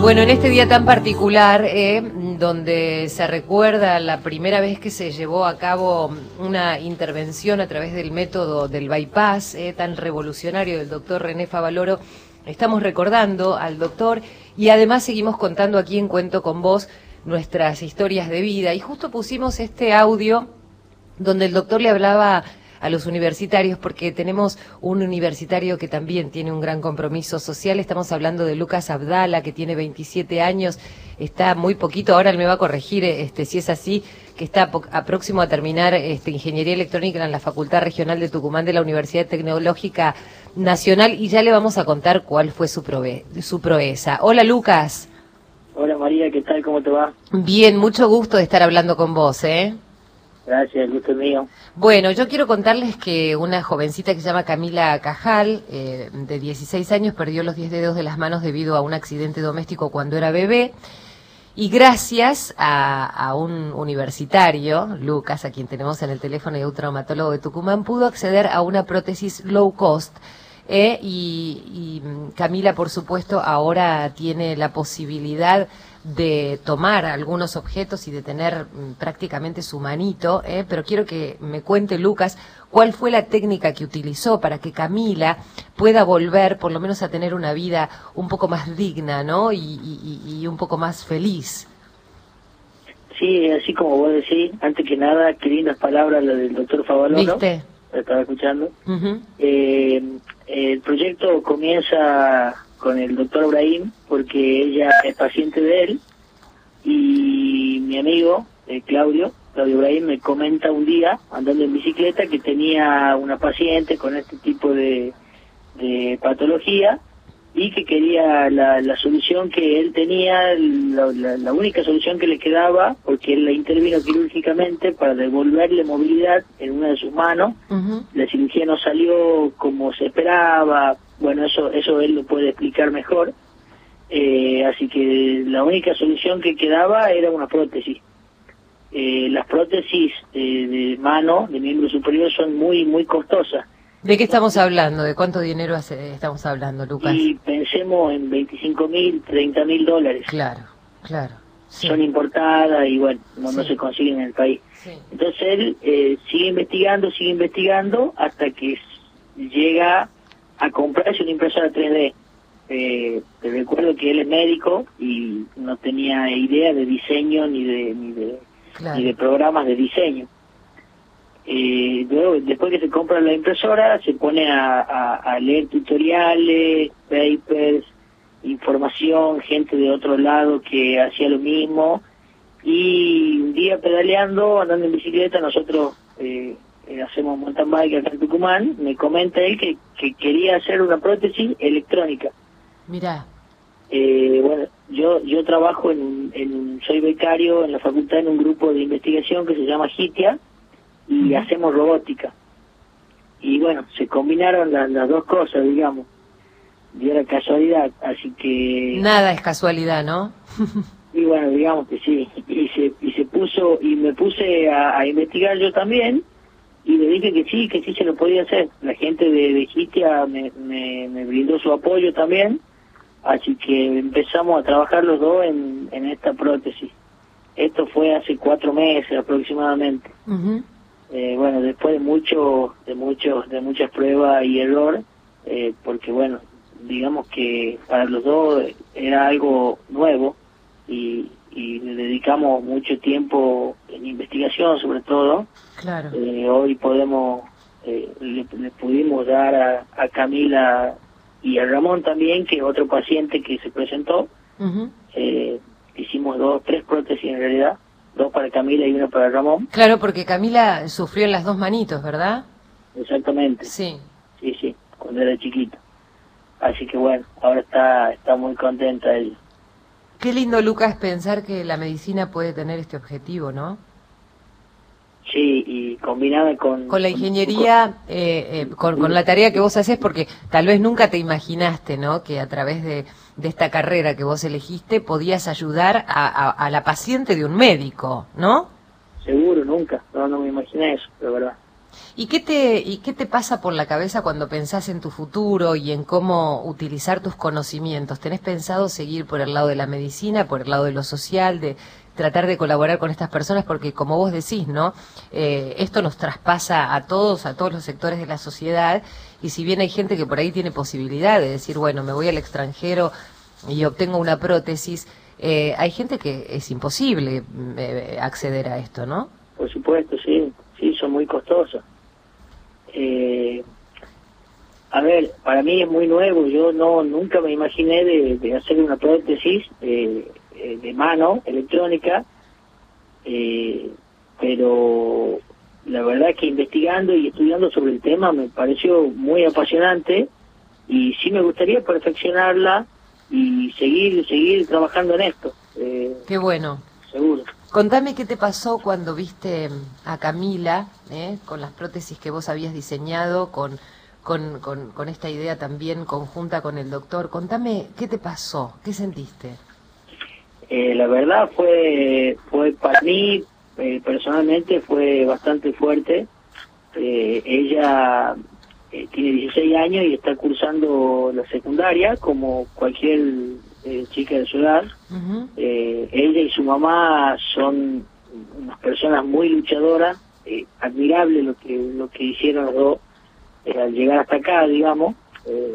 Bueno, en este día tan particular, eh, donde se recuerda la primera vez que se llevó a cabo una intervención a través del método del bypass, eh, tan revolucionario del doctor René Favaloro, estamos recordando al doctor y además seguimos contando aquí en Cuento con Vos nuestras historias de vida. Y justo pusimos este audio donde el doctor le hablaba a los universitarios, porque tenemos un universitario que también tiene un gran compromiso social. Estamos hablando de Lucas Abdala, que tiene veintisiete años, está muy poquito, ahora él me va a corregir este, si es así, que está a próximo a terminar este, Ingeniería Electrónica en la Facultad Regional de Tucumán de la Universidad Tecnológica Nacional, y ya le vamos a contar cuál fue su, prove su proeza. Hola, Lucas. Hola, María, ¿qué tal? ¿Cómo te va? Bien, mucho gusto de estar hablando con vos, ¿eh? Gracias, el gusto es mío. Bueno, yo quiero contarles que una jovencita que se llama Camila Cajal, eh, de dieciséis años, perdió los diez dedos de las manos debido a un accidente doméstico cuando era bebé. Y gracias a, a un universitario, Lucas, a quien tenemos en el teléfono, y a un traumatólogo de Tucumán, pudo acceder a una prótesis low cost. Eh, y, y Camila, por supuesto, ahora tiene la posibilidad de tomar algunos objetos y de tener mm, prácticamente su manito, eh, pero quiero que me cuente, Lucas, cuál fue la técnica que utilizó para que Camila pueda volver por lo menos a tener una vida un poco más digna, ¿no? Y, y, y un poco más feliz. Sí, así como vos decís, antes que nada, qué lindas palabras las del doctor Favaloro. ¿Viste? Lo estaba escuchando. Uh-huh. eh, el proyecto comienza con el doctor Ibrahim, porque ella es paciente de él, y mi amigo, eh, Claudio, Claudio Ibrahim, me comenta un día, andando en bicicleta, que tenía una paciente con este tipo de, de patología, y que quería la, la solución que él tenía, la, la, la única solución que le quedaba, porque él la intervino quirúrgicamente para devolverle movilidad en una de sus manos. Uh-huh. La cirugía no salió como se esperaba. Bueno, eso eso él lo puede explicar mejor. Eh, así que la única solución que quedaba era una prótesis. Eh, las prótesis eh, de mano, de miembro superior, son muy muy costosas. ¿De qué estamos hablando? ¿De cuánto dinero hace, estamos hablando, Lucas? Y pensemos en veinticinco mil, treinta mil dólares. Claro, claro. Sí. Son importadas y bueno, no, sí. no se consiguen en el país. Sí. Entonces él eh, sigue investigando, sigue investigando hasta que llega a comprarse una impresora tres D. Eh, te recuerdo que él es médico y no tenía idea de diseño ni de ni de, claro. ni de programas de diseño. Eh, luego, después que se compra la impresora, se pone a, a, a leer tutoriales, papers, información, gente de otro lado que hacía lo mismo, y un día pedaleando, andando en bicicleta, nosotros eh, eh, hacemos mountain bike acá en Tucumán, me comenta él que, que quería hacer una prótesis electrónica. Mirá. Eh, bueno, yo yo trabajo en, en, soy becario en la facultad en un grupo de investigación que se llama HITIA, y hacemos robótica. Y bueno, se combinaron la, las dos cosas, digamos. Dio la casualidad, así que... Nada es casualidad, ¿no? Y bueno, digamos que sí. Y se, y se puso, y me puse a, a investigar yo también, y le dije que sí, que sí se lo podía hacer. La gente de, de Gitia me, me, me brindó su apoyo también, así que empezamos a trabajar los dos en, en esta prótesis. Esto fue hace cuatro meses aproximadamente. Uh-huh. Eh, bueno, después de mucho, de muchos, de muchas pruebas y error, eh, porque bueno, digamos que para los dos era algo nuevo y, y le dedicamos mucho tiempo en investigación, sobre todo. Claro. Eh, hoy podemos, eh, le, le pudimos dar a, a Camila y a Ramón también, que es otro paciente que se presentó. Uh-huh. eh, hicimos dos, tres prótesis en realidad. Dos para Camila y una para Ramón. Claro, porque Camila sufrió en las dos manitos, ¿verdad? Exactamente. Sí. Sí, sí, cuando era chiquita. Así que bueno, ahora está está muy contenta ella. Qué lindo, Lucas, pensar que la medicina puede tener este objetivo, ¿no? Sí, y combinada con... Con la ingeniería, con, eh, eh, con, con la tarea que vos haces, porque tal vez nunca te imaginaste, ¿no?, que a través de, de esta carrera que vos elegiste podías ayudar a, a, a la paciente de un médico, ¿no? Seguro, nunca. No, no me imaginé eso, pero verdad. ¿Y qué te y qué te pasa por la cabeza cuando pensás en tu futuro y en cómo utilizar tus conocimientos? ¿Tenés pensado seguir por el lado de la medicina, por el lado de lo social, de tratar de colaborar con estas personas? Porque como vos decís, ¿no? Eh, esto nos traspasa a todos, a todos los sectores de la sociedad, y si bien hay gente que por ahí tiene posibilidad de decir, bueno, me voy al extranjero y obtengo una prótesis, eh, hay gente que es imposible eh, acceder a esto, ¿no? Por supuesto, sí, sí, son muy costosas. Eh, a ver, para mí es muy nuevo, yo no nunca me imaginé de, de hacer una prótesis eh, de mano electrónica, eh, pero la verdad que investigando y estudiando sobre el tema me pareció muy apasionante y sí me gustaría perfeccionarla y seguir seguir trabajando en esto. Eh, Qué bueno. Seguro. Contame qué te pasó cuando viste a Camila, eh, con las prótesis que vos habías diseñado, con, con, con, con esta idea también conjunta con el doctor. Contame qué te pasó, qué sentiste. Eh, la verdad fue, fue para mí, eh, personalmente, fue bastante fuerte. Eh, ella eh, tiene dieciséis años y está cursando la secundaria, como cualquier eh, chica de su edad. Uh-huh. eh, ella y su mamá son unas personas muy luchadoras, eh, admirable lo que lo que hicieron los dos eh, al llegar hasta acá, digamos. Eh,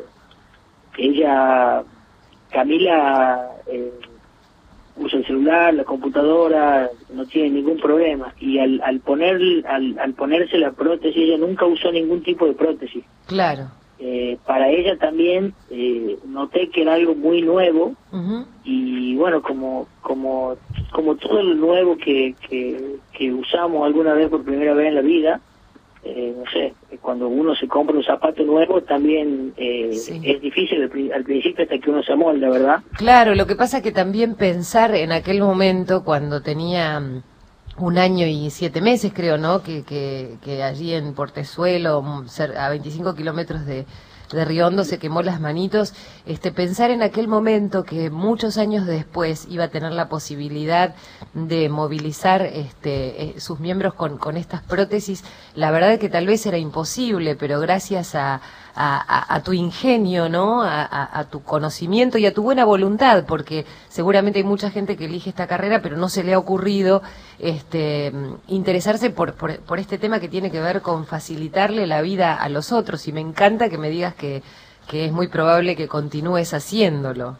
ella, Camila, eh, usa el celular, la computadora, no tiene ningún problema, y al, al poner al, al ponerse la prótesis, ella nunca usó ningún tipo de prótesis. Claro. Eh, para ella también eh, noté que era algo muy nuevo. Uh-huh. Y bueno, como como como todo lo nuevo que, que, que usamos alguna vez por primera vez en la vida, eh, no sé, cuando uno se compra un zapato nuevo también eh, sí. es difícil al, al principio hasta que uno se amolda, ¿verdad? Claro, lo que pasa es que también pensar en aquel momento cuando tenía un año y siete meses, creo, ¿no? Que, que, que allí en Portezuelo, a veinticinco kilómetros de, de Riondo, se quemó las manitos. Este, pensar en aquel momento que muchos años después iba a tener la posibilidad de movilizar este, eh, sus miembros con, con estas prótesis, la verdad es que tal vez era imposible, pero gracias a, a, a, a tu ingenio, ¿no? A, a, a tu conocimiento y a tu buena voluntad, porque seguramente hay mucha gente que elige esta carrera, pero no se le ha ocurrido este, interesarse por, por, por este tema que tiene que ver con facilitarle la vida a los otros, y me encanta que me digas que, que es muy probable que continúes haciéndolo.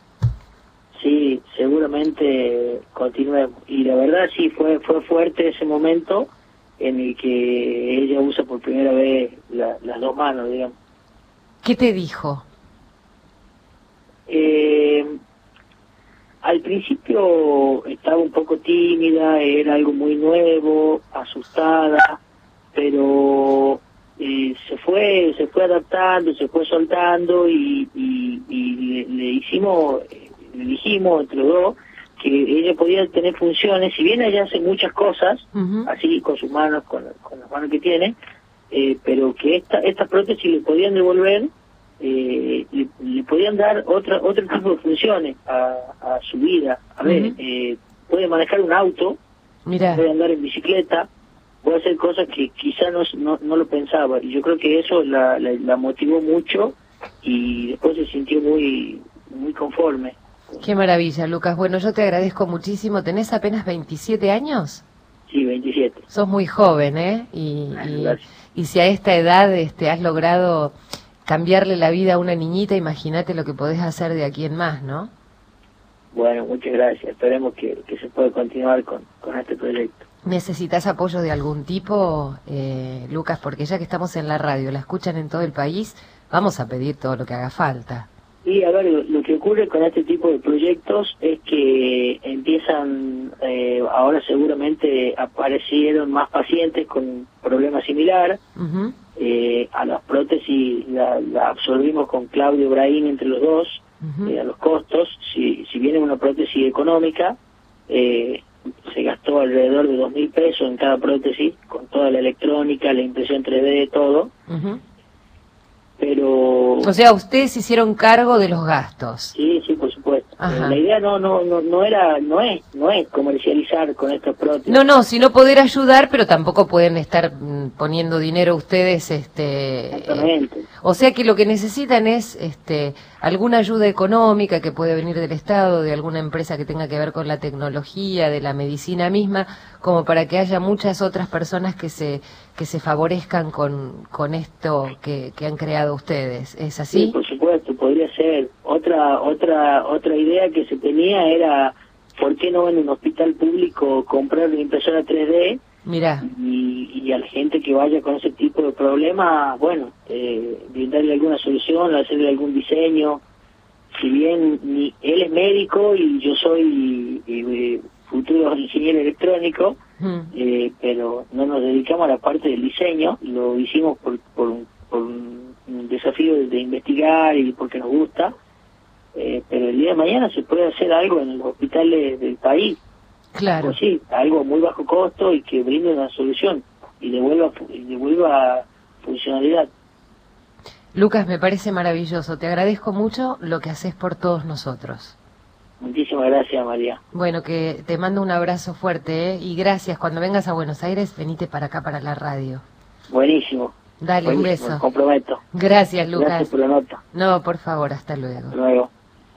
Sí, seguramente continuemos. Y la verdad sí, fue fue fuerte ese momento en el que ella usa por primera vez la, las dos manos, digamos. ¿Qué te dijo? Eh, al principio estaba un poco tímida, era algo muy nuevo, asustada, pero eh, se fue se fue adaptando, se fue soltando y, y, y le, le hicimos, le dijimos entre los dos que ella podía tener funciones, si bien ella hace muchas cosas, uh-huh. así con sus manos, con, con las manos que tiene, eh, pero que esta estas prótesis le podían devolver, eh, le, le podían dar otra otro tipo de funciones a, a su vida. A uh-huh. ver, eh, puede manejar un auto, Mirá. puede andar en bicicleta, puede hacer cosas que quizá no, no, no lo pensaba, y yo creo que eso la, la, la motivó mucho y después se sintió muy muy conforme. Qué maravilla, Lucas. Bueno, yo te agradezco muchísimo. ¿Tenés apenas veintisiete años? Sí, veintisiete. Sos muy joven, ¿eh? Y, y, y si a esta edad este, has logrado cambiarle la vida a una niñita, imagínate lo que podés hacer de aquí en más, ¿no? Bueno, muchas gracias. Esperemos que, que se pueda continuar con, con este proyecto. ¿Necesitas apoyo de algún tipo, eh, Lucas? Porque ya que estamos en la radio, la escuchan en todo el país, vamos a pedir todo lo que haga falta. Y a ver, lo, lo que ocurre con este tipo de proyectos es que empiezan, eh, ahora seguramente aparecieron más pacientes con problemas similares. Uh-huh. eh, a las prótesis la, la absorbimos con Claudio Brahim entre los dos, uh-huh. eh, a los costos. Si, si viene una prótesis económica, eh, se gastó alrededor de dos mil pesos en cada prótesis, con toda la electrónica, la impresión tres D, todo. Uh-huh. Pero... O sea, ustedes hicieron cargo de los gastos. Sí, sí, por supuesto. Eh, la idea no no no no era no es no es comercializar con estos prótesis. No, no, sino poder ayudar, pero tampoco pueden estar mm, poniendo dinero ustedes, este. Exactamente. Eh, o sea que lo que necesitan es, este, alguna ayuda económica que puede venir del Estado, de alguna empresa que tenga que ver con la tecnología, de la medicina misma, como para que haya muchas otras personas que se que se favorezcan con con esto que, que han creado ustedes. ¿Es así? Sí, por supuesto, podría ser. Otra otra otra idea que se tenía era, ¿por qué no en un hospital público comprar una impresora tres D? Mira. Y, y a la gente que vaya con ese tipo de problemas, bueno, eh, brindarle alguna solución, hacerle algún diseño. Si bien ni, él es médico y yo soy eh, futuro ingeniero electrónico, Mm. eh, pero no nos dedicamos a la parte del diseño, lo hicimos por, por, un, por un desafío de, de investigar y porque nos gusta, eh, pero el día de mañana se puede hacer algo en los hospitales del país. Claro. Pues sí, algo a muy bajo costo y que brinde una solución y devuelva, y devuelva funcionalidad. Lucas, me parece maravilloso. Te agradezco mucho lo que haces por todos nosotros. Muchísimas gracias, María. Bueno, que te mando un abrazo fuerte, ¿eh? Y gracias. Cuando vengas a Buenos Aires, venite para acá, para la radio. Buenísimo. Dale, Buenísimo, un beso. Me comprometo. Gracias, Lucas. Gracias por la nota. No, por favor, hasta luego. Hasta luego.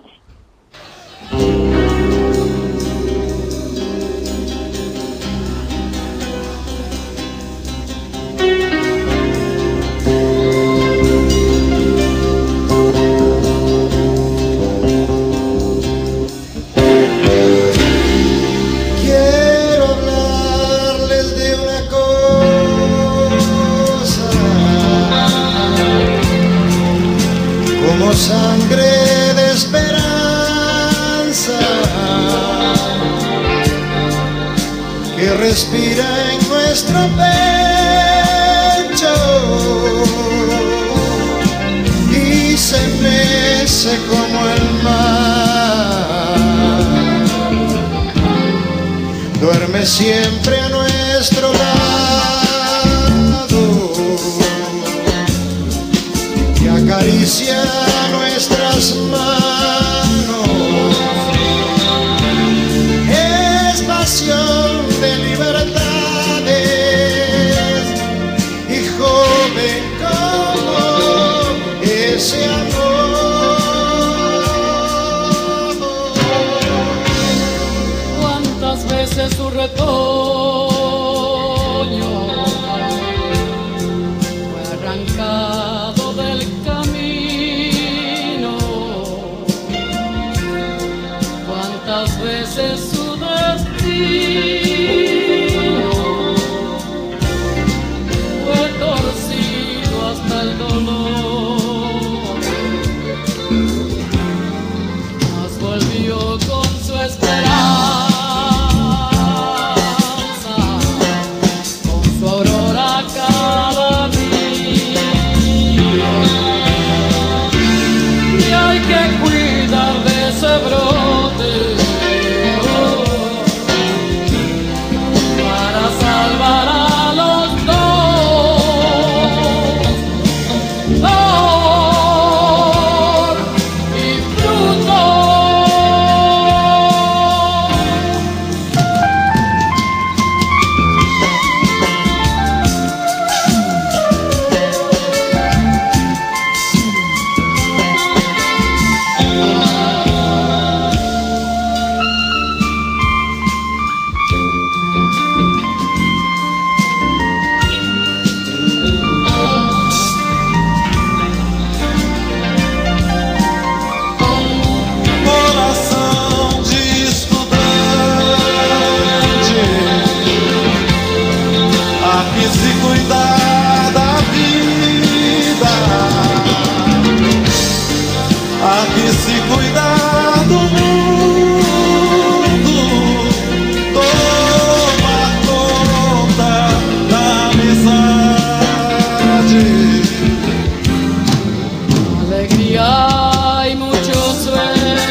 Sangre de esperanza que respira en nuestro pecho y se mece como el mar. Duerme siempre a nuestro lado y acaricia nuestras manos. Es pasión de libertades y joven como ese amor. ¿Cuántas veces su retoño fue arrancado del camino? ¿Cuántas veces su destino fue torcido hasta el dolor? Mas volvió con su esperanza, con su aurora cada día, y hay que cuidar de ese brote para salvar a los dos, flor y fruto. Coração de estudante, aqui se cuidar da vida, aqui se cuidar do mundo, tomar conta da amizade. Alegría y muchos sueños.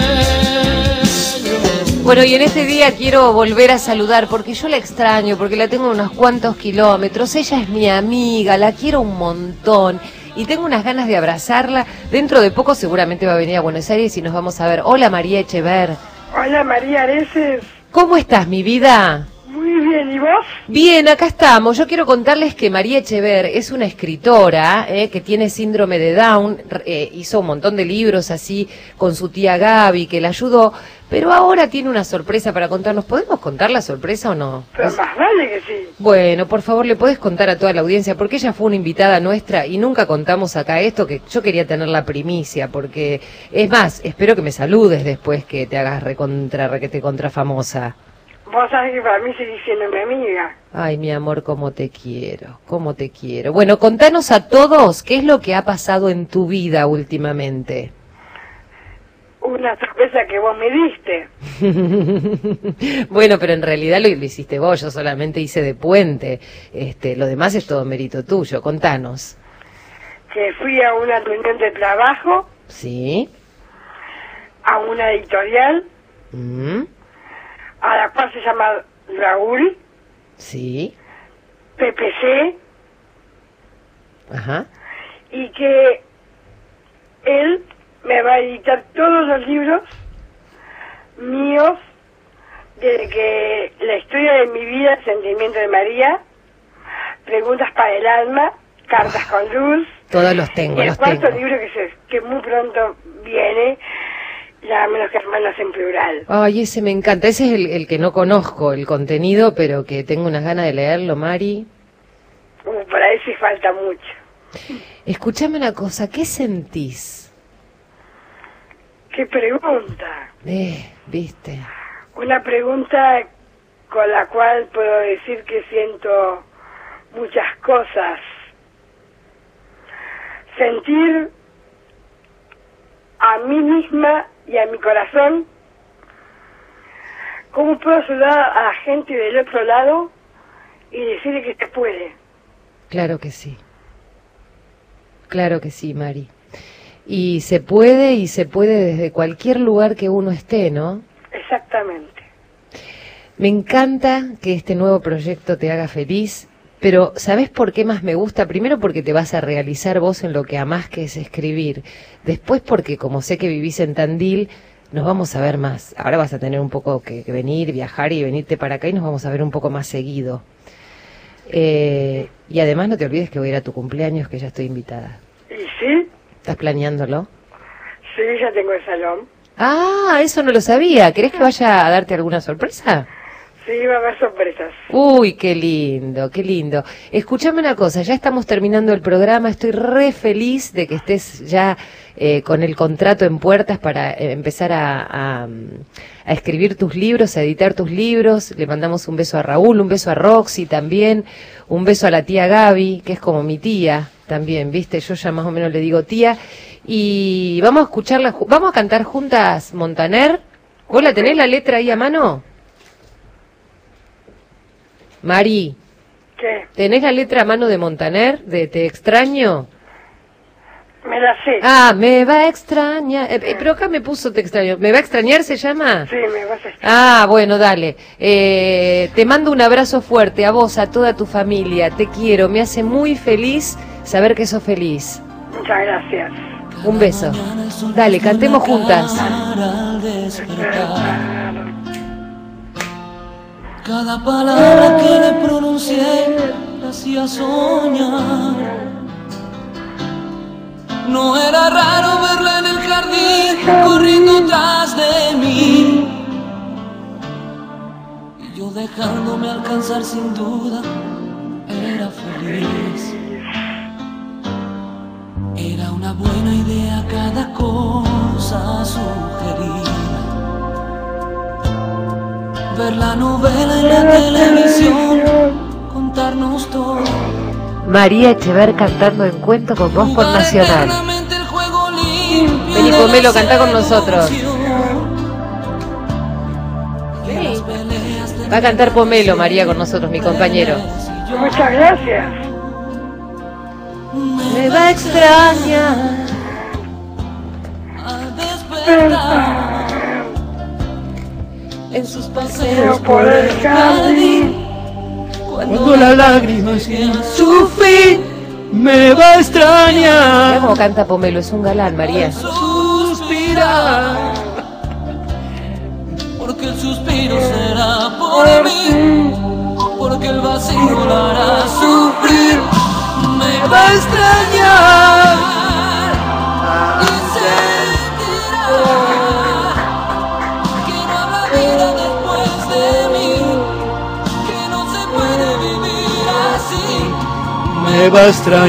Bueno, y en este día quiero volver a saludar, porque yo la extraño, porque la tengo unos cuantos kilómetros. Ella es mi amiga, la quiero un montón. y tengo unas ganas de abrazarla. Dentro de poco seguramente va a venir a Buenos Aires y nos vamos a ver. Hola María Echever. Hola María Areces. ¿Cómo estás, mi vida? Muy bien, ¿y vos? Bien, acá estamos. Yo quiero contarles que María Echever es una escritora eh, que tiene síndrome de Down, eh, hizo un montón de libros así con su tía Gaby, que la ayudó, pero ahora tiene una sorpresa para contarnos. ¿Podemos contar la sorpresa o no? Pero más vale que sí. Bueno, por favor, le podés contar a toda la audiencia, porque ella fue una invitada nuestra y nunca contamos acá esto, que yo quería tener la primicia, porque es más, espero que me saludes después que te hagas recontra, requete contra famosa. Vos sabés que para mí seguís siendo mi amiga. Ay, mi amor, cómo te quiero, cómo te quiero. Bueno, contanos a todos qué es lo que ha pasado en tu vida últimamente. Una sorpresa que vos me diste. Bueno, pero en realidad lo, lo hiciste vos, yo solamente hice de puente. Este, lo demás es todo mérito tuyo, contanos. Que fui a una reunión de trabajo. Sí. A una editorial. Mm. A la cual se llama Raúl. Sí. P P C. Ajá. Y que él me va a editar todos los libros míos, desde que la historia de mi vida, el sentimiento de María, preguntas para el alma, cartas con luz. Todos los tengo, y el los cuarto tengo. libro que, se, que muy pronto viene, ya menos que hermanos en plural. Ay, ese me encanta. Ese es el, el que no conozco, el contenido, pero que tengo unas ganas de leerlo, Mari. Uh, por ahí sí falta mucho. Escúchame una cosa, ¿qué sentís? ¿Qué pregunta? Eh, viste. Una pregunta con la cual puedo decir que siento muchas cosas. Sentir a mí misma y a mi corazón cómo puedo ayudar a la gente del otro lado y decirle que se puede. Claro que sí. Claro que sí, Mari. Y se puede, y se puede desde cualquier lugar que uno esté, ¿no? Exactamente. Me encanta que este nuevo proyecto te haga feliz, pero ¿sabés por qué más me gusta? Primero porque te vas a realizar vos en lo que amás, que es escribir. Después porque, como sé que vivís en Tandil, nos vamos a ver más. Ahora vas a tener un poco que, que venir, viajar y venirte para acá y nos vamos a ver un poco más seguido. Eh, y además no te olvides que voy a ir a tu cumpleaños, que ya estoy invitada. ¿Y sí? ¿Estás planeándolo? Sí, ya tengo el salón. Ah, eso no lo sabía. ¿Querés que vaya a darte alguna sorpresa? Sí, va a haber sorpresas. Uy, qué lindo, qué lindo. Escúchame una cosa, ya estamos terminando el programa, estoy re feliz de que estés ya eh, con el contrato en puertas para eh, empezar a, a, a escribir tus libros, a editar tus libros. Le mandamos un beso a Raúl, un beso a Roxy también, un beso a la tía Gaby, que es como mi tía también, ¿viste? Yo ya más o menos le digo tía. Y vamos a escucharla, vamos a cantar juntas Montaner. ¿Vos la tenés la letra ahí a mano? Mari, ¿qué? ¿Tenés la letra a mano de Montaner, de Te extraño? Me la sé. Ah, me va a extrañar, eh, eh, pero acá me puso Te extraño, ¿me va a extrañar se llama? Sí, me vas a extrañar. Ah, bueno, dale, eh, te mando un abrazo fuerte a vos, a toda tu familia, te quiero, me hace muy feliz saber que sos feliz. Muchas gracias. Un beso. Dale, cantemos juntas. Cada palabra que le pronuncié la hacía soñar. No era raro verla en el jardín corriendo tras de mí. Y yo dejándome alcanzar sin duda era feliz. Era una buena idea cada cosa sugerida. Ver la novela en la televisión, contarnos todo. María Echever cantando en Cuento con Vos por Nacional. Vení, Pomelo, cantá con nosotros. Sí. Va a cantar Pomelo, María, con nosotros, mi compañero. Muchas gracias. Me va a extrañar. En sus paseos por el jardín, cuando la lágrima llega a su fin, me va a extrañar. Mira cómo canta Pomelo, es un galán, María. Suspirar. Porque el suspiro será por mí, porque el vacío lo hará sufrir. Me va a extrañar y sentirá que no habrá vida después de mí, que no se puede vivir así. Me va a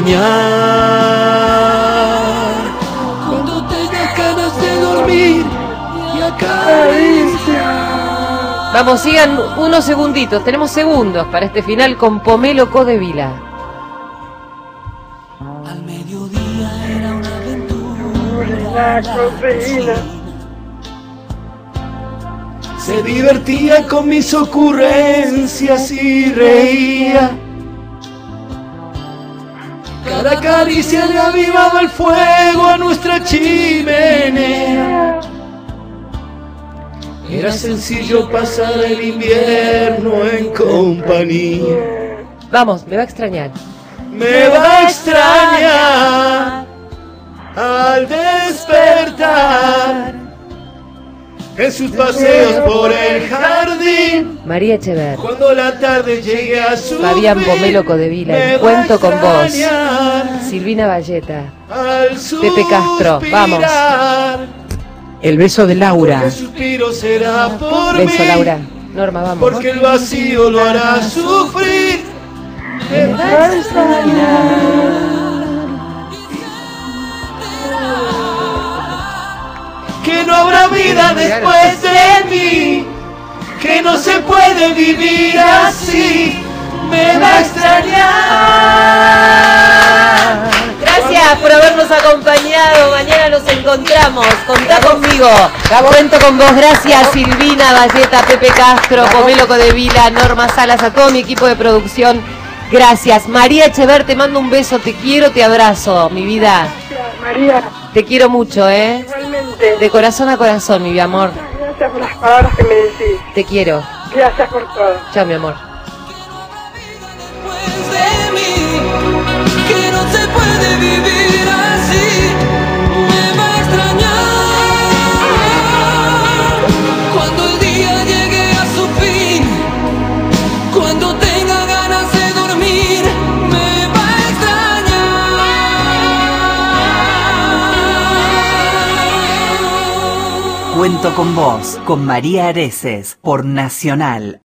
extrañar cuando tengas ganas de dormir y acariciar. Vamos, sigan unos segunditos, tenemos segundos para este final con Pomelo Codevila. Al mediodía era una La cocina. Se divertía con mis ocurrencias y reía. Cada caricia le avivaba el fuego a nuestra chimenea. Era sencillo pasar el invierno en compañía. Vamos, me va a extrañar. Me va a extrañar al despertar en sus paseos por el jardín. María Echever. Cuando la tarde llegue a su Fabián Pomelo Codevila, el cuento con vos. Silvina Valleta. Pepe Castro, vamos. El beso de Laura. El suspiro será por Beso, mí, Laura. Norma, vamos. porque el vacío lo hará sufrir. Me va a extrañar. Que no habrá vida después de mí, que no se puede vivir así. Me va a extrañar. Gracias por habernos acompañado. Mañana nos encontramos. Contá conmigo. Cuento con vos. Gracias, Silvina Valleta, Pepe Castro, Pomelo Codevila, Norma Salas, a todo mi equipo de producción. Gracias. María Echever, te mando un beso. Te quiero, te abrazo, mi vida. Gracias, María. Te quiero mucho, ¿eh? Igualmente. De corazón a corazón, mi amor. Gracias por las palabras que me decís. Te quiero. Gracias por todo. Chao, mi amor. de mí, que no se puede vivir así. Me va a extrañar cuando el día llegue a su fin, cuando tenga ganas de dormir. Me va a extrañar. Cuento con vos, con María Areces, por Nacional.